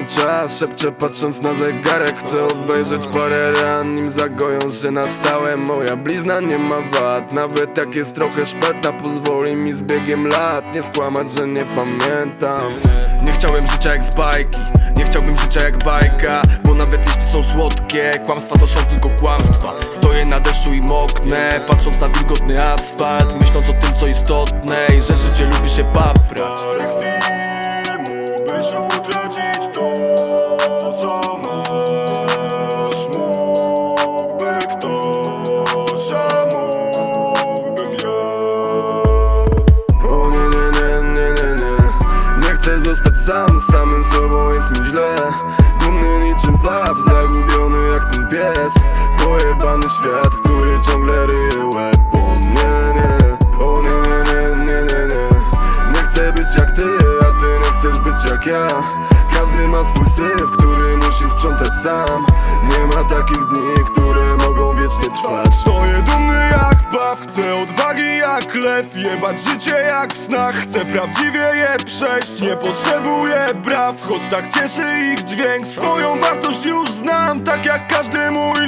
ten czas, szepczę patrząc na zegarek. Chcę obejrzeć parę ran, nim zagoją się na stałe. Moja blizna nie ma wad, nawet jak jest trochę szpetna. Pozwoli mi z biegiem lat nie skłamać, że nie pamiętam. Nie chciałem życia jak z bajki, nie chciałbym życia jak bajka. Bo nawet jeśli są słodkie, kłamstwa to są tylko kłamstwa. Stoję na deszczu i moknę, patrząc na wilgotny asfalt, myśląc o tym co istotne i że życie lubi się paprać. Mógłbyś utracić to, co masz. Mógłby ktoś, a mógłbym ja. O nie, nie, nie, nie, nie, nie. Nie chcę zostać sam, samym sobą jest mi źle. Dumny niczym paw, zagubiony jak ten pies. Pojebany świat, który ciągle ryje łeb. O nie, nie, o nie, nie, nie, nie, nie, nie. Nie chcę być jak ty, a ty nie chcesz być jak ja. Każdy ma swój syf, który musi sprzątać sam. Nie ma takich dni, które mogą wiecznie trwać. Stoję dumny jak paw, chcę odwagi jak lew. Jebać życie jak w snach, chcę prawdziwie je przejść. Nie potrzebuję braw, choć tak cieszy ich dźwięk. Swoją wartość już znam, tak jak każdy mój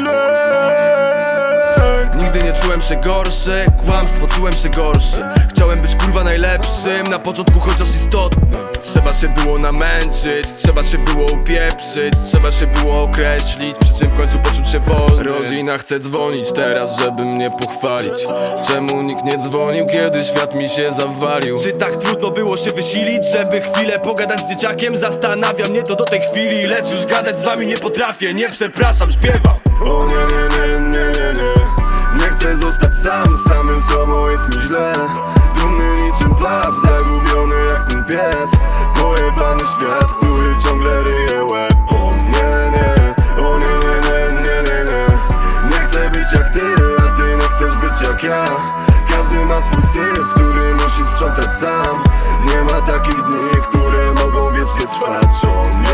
lek. Nigdy nie czułem się gorszy, kłamstwo czułem się gorszy. Chciałem być kurwa najlepszym, na początku chociaż istotnym. Trzeba się było namęczyć, trzeba się było upieprzyć, trzeba się było określić, przy czym w końcu poczuć się wolny. Rodzina chce dzwonić teraz, żeby mnie pochwalić. Czemu nikt nie dzwonił, kiedy świat mi się zawalił? Czy tak trudno było się wysilić, żeby chwilę pogadać z dzieciakiem? Zastanawia mnie to do tej chwili, lecz już gadać z wami nie potrafię. Nie przepraszam, śpiewam. O nie, nie, nie, nie, nie, nie. Nie chcę zostać sam, samym sobą jest mi źle. Dumny niczym paw, zagubiony jak ten pies. Pojebany świat, który ciągle ryje łeb. O nie, nie, o nie, nie, nie, nie, nie, nie. Nie chcę być jak ty, a ty nie chcesz być jak ja. Każdy ma swój syf, który musi sprzątać sam. Nie ma takich dni, które mogą wiecznie trwać. O nie.